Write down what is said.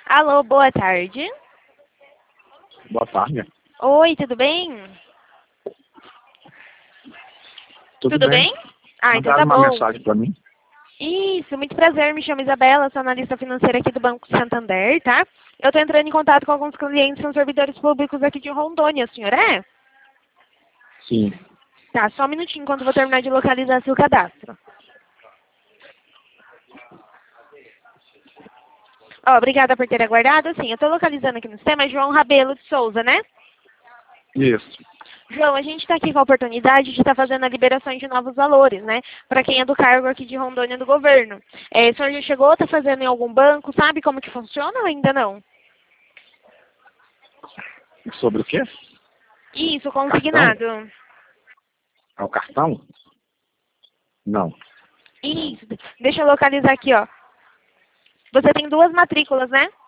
Alô, boa tarde. Boa tarde. Oi, tudo bem? Tudo bem? Ah, então Mandaram tá uma bom. mensagem para mim? Isso, muito prazer, me chamo Isabela, sou analista financeira aqui do Banco Santander, tá? Eu tô entrando em contato com alguns clientes que são servidores públicos aqui de Rondônia, o senhor é? Sim. Tá, só um minutinho enquanto eu vou terminar de localizar seu cadastro. Ó, obrigada por ter aguardado. Sim, eu tô localizando aqui no sistema João Rabelo de Souza, né? Isso. João, a gente está aqui com a oportunidade de estar fazendo a liberação de novos valores, né? Para quem é do cargo aqui de Rondônia do governo. O senhor já chegou, está fazendo em algum banco, sabe como que funciona ou ainda não? Sobre o quê? Isso, Cartão? consignado. É o cartão? Não. Isso, deixa eu localizar aqui, ó. Você tem duas matrículas, né?